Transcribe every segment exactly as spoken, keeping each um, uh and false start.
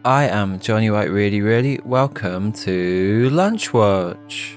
I am Johnny White Really Really. Welcome to Lunch Watch.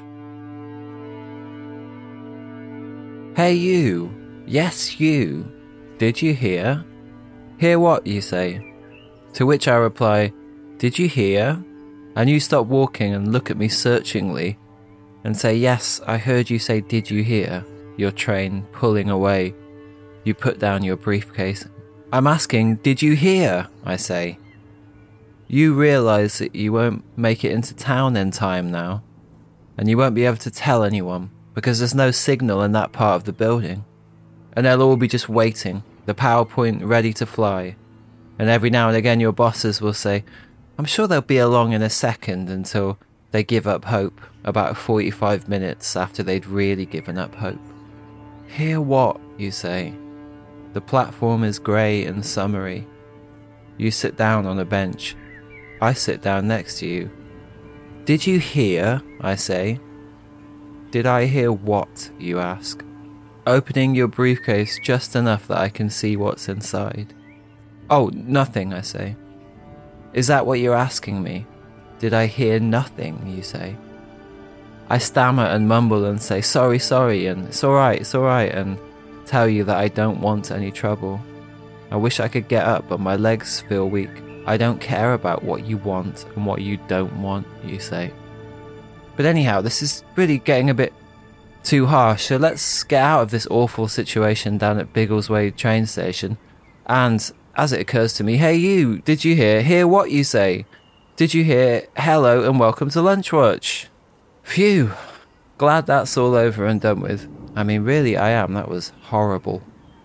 Hey you, yes you, did you hear? Hear what, you say? To which I reply, did you hear? And you stop walking and look at me searchingly and say, yes, I heard you say, did you hear? Your train pulling away. You put down your briefcase. I'm asking, did you hear? I say. You realise that you won't make it into town in time now, and you won't be able to tell anyone because there's no signal in that part of the building, and they'll all be just waiting, the PowerPoint ready to fly, and every now and again your bosses will say, I'm sure they'll be along in a second, until they give up hope about forty-five minutes after they'd really given up hope. Hear what, you say? The platform is grey and summery. You sit down on a bench. I sit down next to you. Did you hear? I say. Did I hear what? You ask, opening your briefcase just enough that I can see what's inside. Oh, nothing, I say. Is that what you're asking me? Did I hear nothing? You say. I stammer and mumble and say sorry, sorry, and it's alright, it's alright, and tell you that I don't want any trouble. I wish I could get up, but my legs feel weak. I don't care about what you want and what you don't want, you say. But anyhow, this is really getting a bit too harsh, so let's get out of this awful situation down at Biggleswade train station. And as it occurs to me, hey you, did you hear? Hear what, you say? Did you hear? Hello and welcome to Lunch Watch. Phew, glad that's all over and done with. I mean, really I am, that was horrible.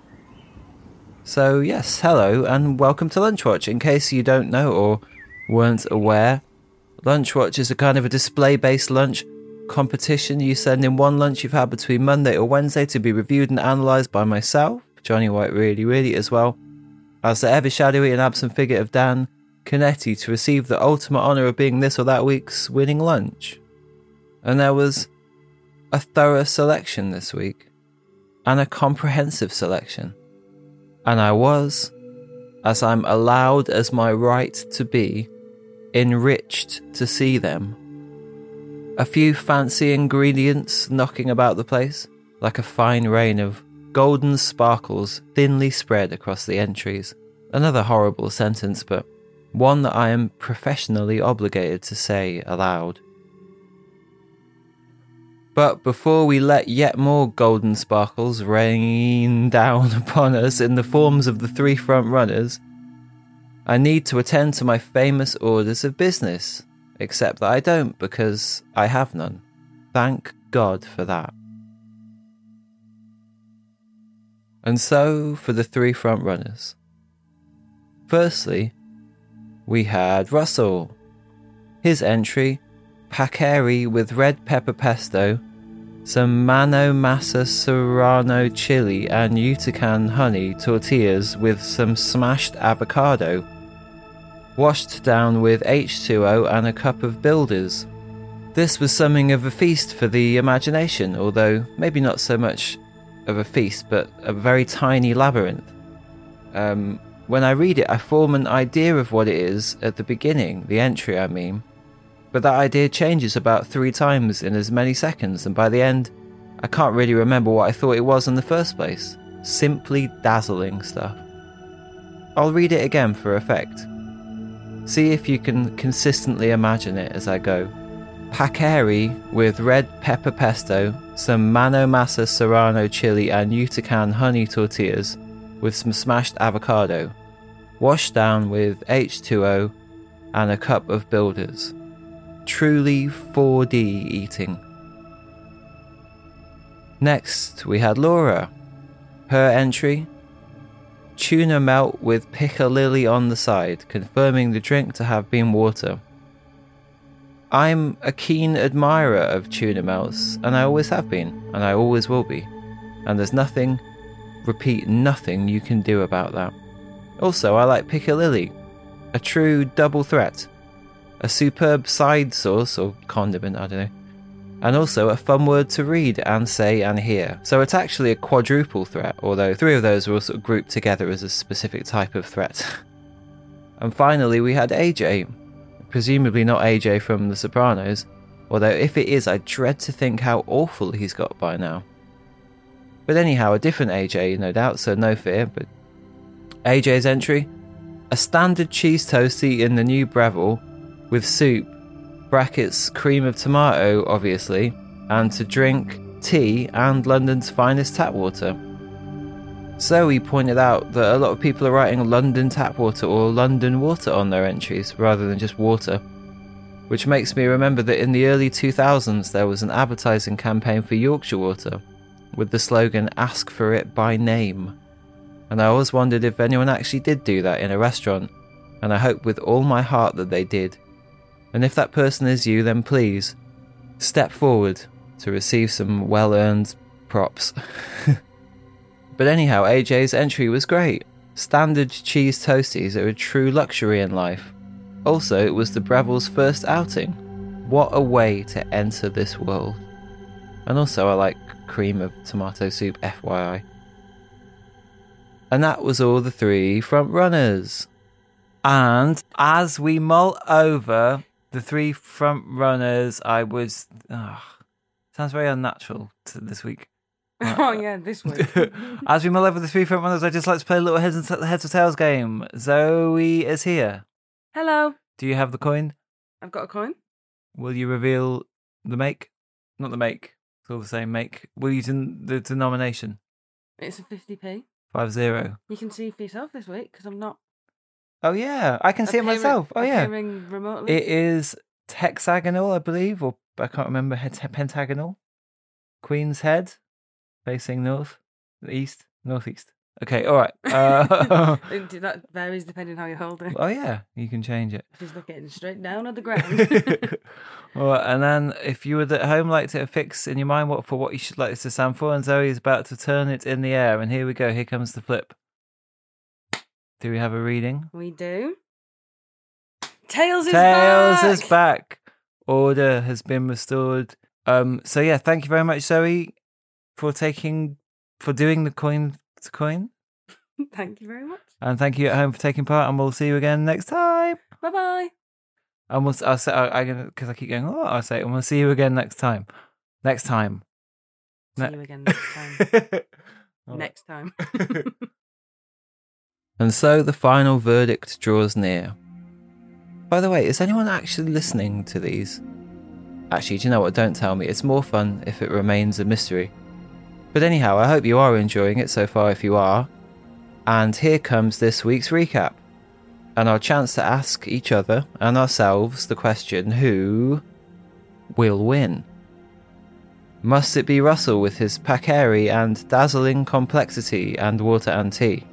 So yes, hello and welcome to Lunch Watch. In case you don't know or weren't aware, Lunch Watch is a kind of a display-based lunch competition. You send in one lunch you've had between Monday or Wednesday to be reviewed and analysed by myself, Johnny White Really Really, as well as the ever-shadowy and absent figure of Dan Canetti, to receive the ultimate honour of being this or that week's winning lunch. And there was a thorough selection this week, and a comprehensive selection. And I was, as I'm allowed as my right to be, enriched to see them. A few fancy ingredients knocking about the place, like a fine rain of golden sparkles thinly spread across the entries. Another horrible sentence, but one that I am professionally obligated to say aloud. But before we let yet more golden sparkles rain down upon us in the forms of the three front runners, I need to attend to my famous orders of business, except that I don't, because I have none. Thank God for that. And so for the three front runners. Firstly, we had Russell. His entry, Paccheri with red pepper pesto, some mano masa serrano chili and Yucatan honey tortillas with some smashed avocado, washed down with H two O and a cup of Builders. This was something of a feast for the imagination, although maybe not so much of a feast, but a very tiny labyrinth. Um, when I read it, I form an idea of what it is at the beginning, the entry I mean, but that idea changes about three times in as many seconds, and by the end, I can't really remember what I thought it was in the first place. Simply dazzling stuff. I'll read it again for effect. See if you can consistently imagine it as I go. Paccheri with red pepper pesto, some mano masa serrano chili and Yucatan honey tortillas with some smashed avocado, washed down with H two O and a cup of Builders. Truly four D eating. Next, we had Laura. Her entry, tuna melt with piccalilli on the side, confirming the drink to have been water. I'm a keen admirer of tuna melts, and I always have been, and I always will be. And there's nothing, repeat nothing, you can do about that. Also, I like piccalilli, a true double threat. A superb side sauce, or condiment, I don't know. And also a fun word to read and say and hear. So it's actually a quadruple threat, although three of those were sort of grouped together as a specific type of threat. And finally, we had A J. Presumably not A J from The Sopranos, although if it is, I dread to think how awful he's got by now. But anyhow, a different A J, no doubt, so no fear. But A J's entry: a standard cheese toastie in the new Breville, with soup, brackets cream of tomato, obviously, and to drink, tea and London's finest tap water. So he pointed out that a lot of people are writing London tap water or London water on their entries, rather than just water. Which makes me remember that in the early two thousands there was an advertising campaign for Yorkshire Water, with the slogan, "Ask for it by name." And I always wondered if anyone actually did do that in a restaurant, and I hope with all my heart that they did. And if that person is you, then please, step forward to receive some well-earned props. But anyhow, A J's entry was great. Standard cheese toasties are a true luxury in life. Also, it was the Breville's first outing. What a way to enter this world. And also, I like cream of tomato soup, F Y I. And that was all the three front runners. And as we mull over the three front runners, I was... Oh, sounds very unnatural to this week. Oh, yeah, this week. As we mull over the three front runners, I'd just like to play a little heads, and heads or tails game. Zoe is here. Hello. Do you have the coin? I've got a coin. Will you reveal the make? Not the make. It's all the same make. Will you do the denomination? It's a fifty p. Five zero. You can see for yourself this week, because I'm not... Oh, yeah. I can see it appearing- myself. Oh, yeah. appearing remotely. It is hexagonal, I believe, or I can't remember, pentagonal. Queen's Head, facing north, east, northeast. Okay, all right. Uh, That varies depending how you hold it. oh, yeah, you can change it. Just looking straight down at the ground. All right, and then if you would at home like to fix in your mind what for what you should like this to stand for, and Zoe is about to turn it in the air, and here we go. Here comes the flip. Do we have a reading? We do. Tails is Tails back! is back. Order has been restored. Um. So yeah, thank you very much, Zoe, for taking for doing the coin to coin, Thank you very much. and thank you at home for taking part. And we'll see you again next time. Bye bye. And we'll. I'll say. I because I keep going. Oh, I'll say. And we'll see you again next time. Next time. See Ne- you again next time. Oh. Next time. And so the final verdict draws near. By the way, is anyone actually listening to these? Actually, do you know what? Don't tell me. It's more fun if it remains a mystery. But anyhow, I hope you are enjoying it so far if you are. And here comes this week's recap. And our chance to ask each other and ourselves the question, who will win? Must it be Russell with his Pacari and dazzling complexity and water and tea?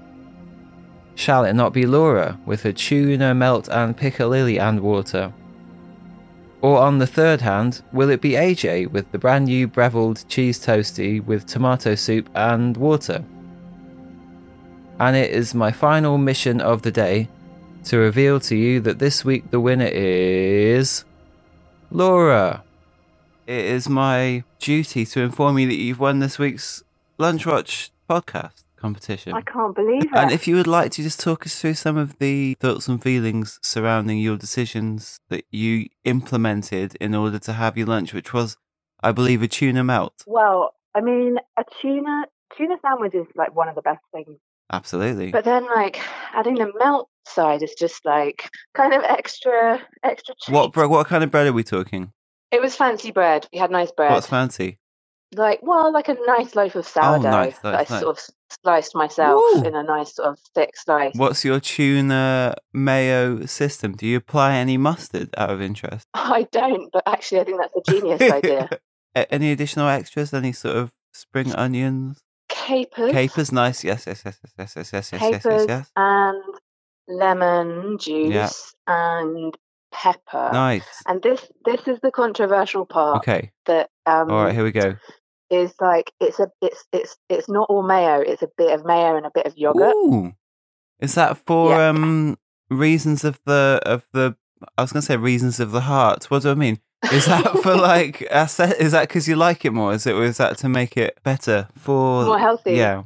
Shall it not be Laura with her tuna melt and piccalilli and water? Or on the third hand, will it be A J with the brand new Brevilled cheese toastie with tomato soup and water? And it is my final mission of the day to reveal to you that this week the winner is Laura. It is my duty to inform you that you've won this week's Lunch Watch podcast competition. I can't believe it. And if you would like to just talk us through some of the thoughts and feelings surrounding your decisions that you implemented in order to have your lunch, which was, I believe, a tuna melt. Well, I mean, a tuna tuna sandwich is like one of the best things. Absolutely. But then, like, adding the melt side is just like kind of extra, extra cheap. What bre- what kind of bread are we talking? It was fancy bread. We had nice bread. What's fancy? Like, well, like a nice loaf of sourdough nice, that nice, I nice. sort of sliced myself Ooh. in a nice sort of thick slice. What's your tuna mayo system? Do you apply any mustard out of interest? I don't, but actually, I think that's a genius idea. A- Any additional extras? Any sort of spring onions? Capers. Capers, nice. Yes, yes, yes, yes, yes, yes, yes, yes, yes, Capers yes, yes. and lemon juice Yeah. and pepper. Nice. And this this is the controversial part Okay. that um All right, here we go. is like it's a it's it's it's not all mayo, it's a bit of mayo and a bit of yogurt. Ooh. Is that for Yeah. um reasons of the of the I was gonna say reasons of the heart. What do I mean? Is that for like asset? Is that because you like it more? Is it? Or is that to make it better for More healthy. Yeah.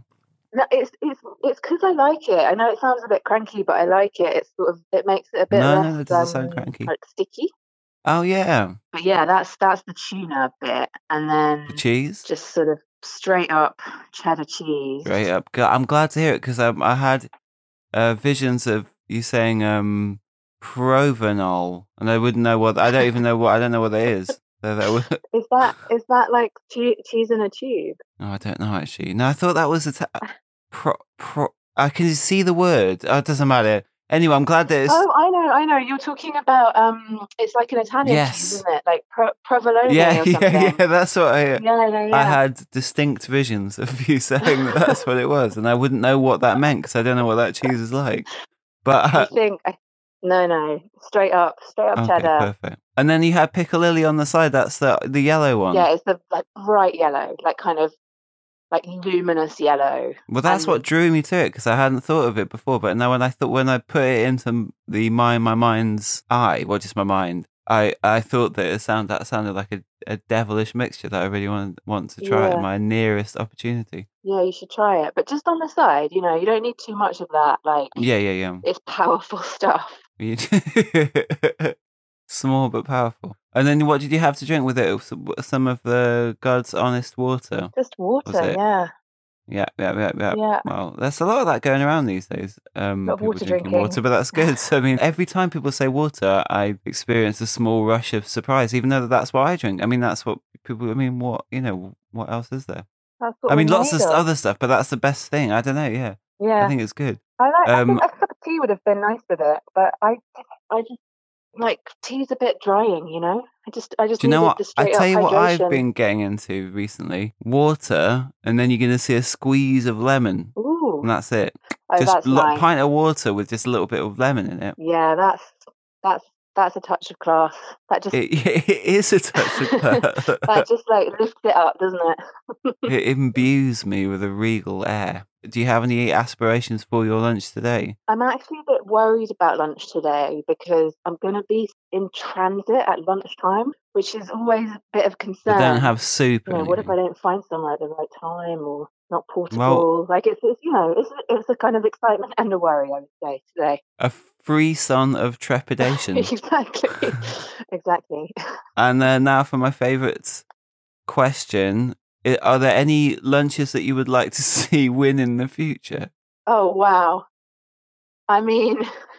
No, it's it's it's because I like it. I know it sounds a bit cranky, but I like it. It's sort of it makes it a bit No, less no, that doesn't sound um, cranky. like sticky. Oh yeah, But yeah, that's that's the tuna bit, and then the cheese. just sort of straight up cheddar cheese. Straight up. G- I'm glad to hear it because um, I had uh, visions of you saying um, provenol, and I wouldn't know what. I don't even know what. I don't know what that is. So that would... Is that is that like che- cheese in a tube? No, I don't know actually. No, I thought that was a ta- pro, pro. I can see the word. Oh, it doesn't matter. Anyway, I'm glad that it's. Oh, I know, I know. You're talking about um, it's like an Italian Yes. cheese, isn't it? Like pro- provolone Yeah, or something. yeah, yeah. That's what I. yeah, yeah, yeah. I had distinct visions of you saying that that's what it was, and I wouldn't know what that meant because I don't know what that cheese is like. But I uh, think I, no, no, straight up, straight up okay, cheddar. perfect. And then you had piccalilli on the side. That's the the yellow one. Yeah, it's the like bright yellow, like kind of like luminous yellow. Well, that's And- what drew me to it because I hadn't thought of it before. But now when I thought when I put it into the my my mind's eye, well, just my mind, I, I thought that it sound that sounded like a, a devilish mixture that I really want want to try Yeah. at my nearest opportunity. Yeah, you should try it, but just on the side. You know, you don't need too much of that. Like, Yeah, yeah, yeah. it's powerful stuff. You- Small but powerful. And then what did you have to drink with it? Some- Some of the God's honest water. Just water, it? yeah, Yeah, yeah, yeah, yeah. yeah. Well, there's a lot of that going around these days. Um, Lot of people water drinking drinking. water, but that's good. So, I mean, every time people say water, I experience a small rush of surprise, even though that's what I drink. I mean, that's what people. I mean, what you know, what else is there? That's what I mean, we're lots of made other stuff, but that's the best thing. I don't know. Yeah, Yeah, I think it's good. I like. Um, I think a cup of tea would have been nice with it, but I, I just like tea's a bit drying. You know, I just, I just. Do you know needed what? The I straight tell up you what I've hydration. been getting into recently: water, and then you're going to see a squeeze of lemon, Ooh, and that's it. oh, just that's a nice. pint of water with just a little bit of lemon in it. Yeah, that's that's that's a touch of class. That just It, it is a touch of that. that just like lifts it up, doesn't it? It imbues me with a regal air. Do you have any aspirations for your lunch today? I'm actually a bit worried about lunch today because I'm going to be in transit at lunchtime, which is always a bit of I concern. don't have soup. You or know, what if I anything. don't find somewhere at the right time or not portable? Well- like it's, it's you know, it's it's a kind of excitement and a worry, I would say today. A frisson of trepidation. exactly, exactly. And uh, now for my favourite question. I- Are there any lunches that you would like to see win in the future? Oh wow! I mean,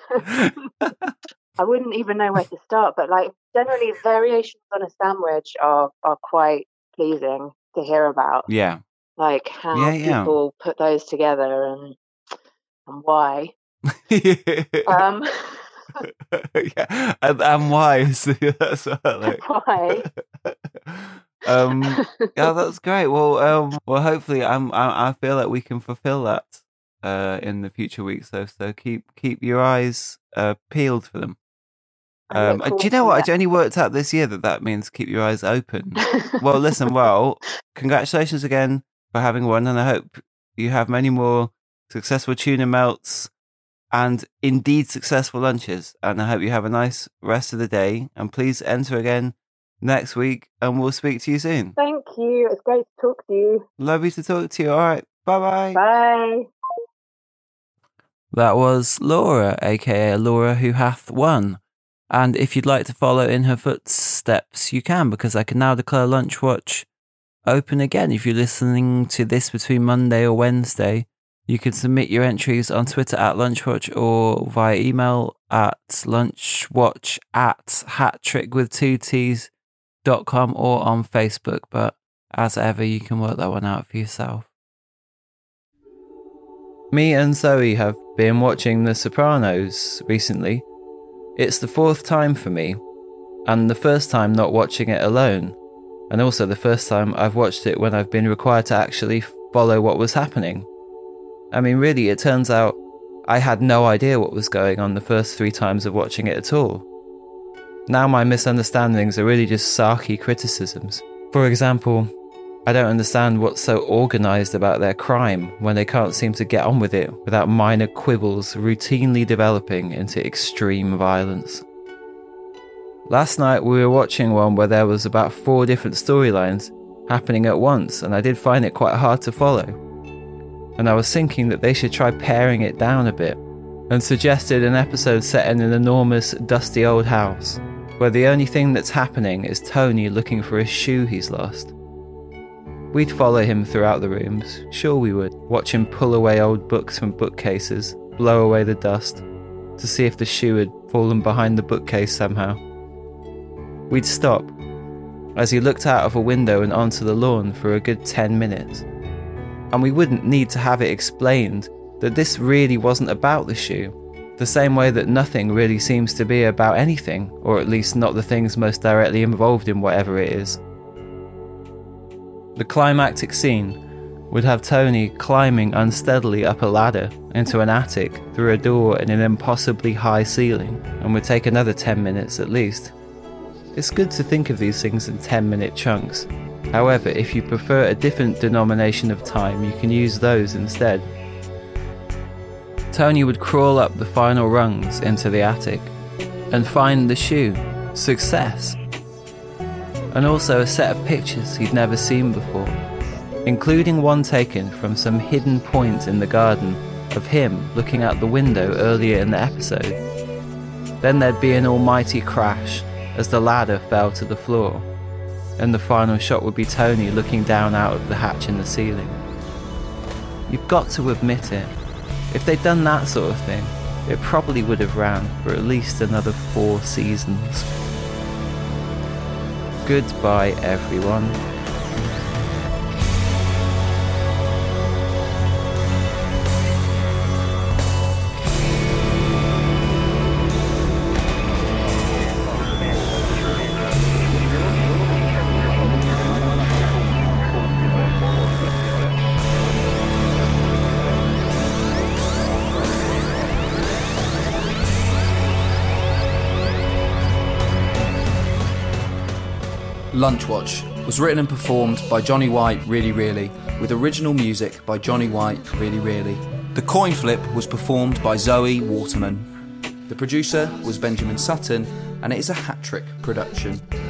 I wouldn't even know where to start, but like generally variations on a sandwich are are quite pleasing to hear about. Yeah. Like how Yeah, yeah. people put those together and and why. Um, yeah. And, and why? is the- That's what I like. why? um, yeah, that's great. Well, um, well, hopefully, I'm, I, I feel like we can fulfill that uh, in the future weeks. Though, so keep keep your eyes uh, peeled for them. I Um, look uh, do you forward know to what? it. I only worked out this year that that means keep your eyes open. Well, listen, well, congratulations again for having won, and I hope you have many more successful tuna melts and indeed successful lunches. And I hope you have a nice rest of the day. And please enter again next week, and we'll speak to you soon. Thank you. It's great to talk to you. Lovely to talk to you. All right, bye bye. Bye. That was Laura, aka Laura Who Hath Won. And if you'd like to follow in her footsteps, you can, because I can now declare Lunch Watch open again. If you're listening to this between Monday or Wednesday, you can submit your entries on Twitter at Lunchwatch or via email at lunchwatch at hattrick with two T's dot com or on Facebook. But as ever, you can work that one out for yourself. Me and Zoe have been watching The Sopranos recently. It's the fourth time for me, and the first time not watching it alone, and also the first time I've watched it when I've been required to actually follow what was happening. I mean, really, it turns out I had no idea what was going on the first three times of watching it at all. Now my misunderstandings are really just sarky criticisms. For example, I don't understand what's so organised about their crime when they can't seem to get on with it without minor quibbles routinely developing into extreme violence. Last night we were watching one where there was about four different storylines happening at once, and I did find it quite hard to follow. and I was thinking that they should try paring it down a bit, and suggested an episode set in an enormous, dusty old house, where the only thing that's happening is Tony looking for a shoe he's lost. We'd follow him throughout the rooms, sure we would, watch him pull away old books from bookcases, blow away the dust, to see if the shoe had fallen behind the bookcase somehow. We'd stop, as he looked out of a window and onto the lawn for a good ten minutes. And we wouldn't need to have it explained that this really wasn't about the shoe, the same way that nothing really seems to be about anything, or at least not the things most directly involved in whatever it is. The climactic scene would have Tony climbing unsteadily up a ladder into an attic through a door in an impossibly high ceiling, and would take another ten minutes at least. It's good to think of these things in ten minute chunks. However, if you prefer a different denomination of time, you can use those instead. Tony would crawl up the final rungs into the attic and find the shoe. Success! And also a set of pictures he'd never seen before, including one taken from some hidden point in the garden of him looking out the window earlier in the episode. Then there'd be an almighty crash as the ladder fell to the floor, and the final shot would be Tony looking down out of the hatch in the ceiling. You've got to admit it, if they'd done that sort of thing, it probably would have ran for at least another four seasons. Goodbye, everyone. Lunch Watch was written and performed by Johnny White Really Really, with original music by Johnny White Really Really. The coin flip was performed by Zoe Waterman. The producer was Benjamin Sutton, and it is a hat-trick production.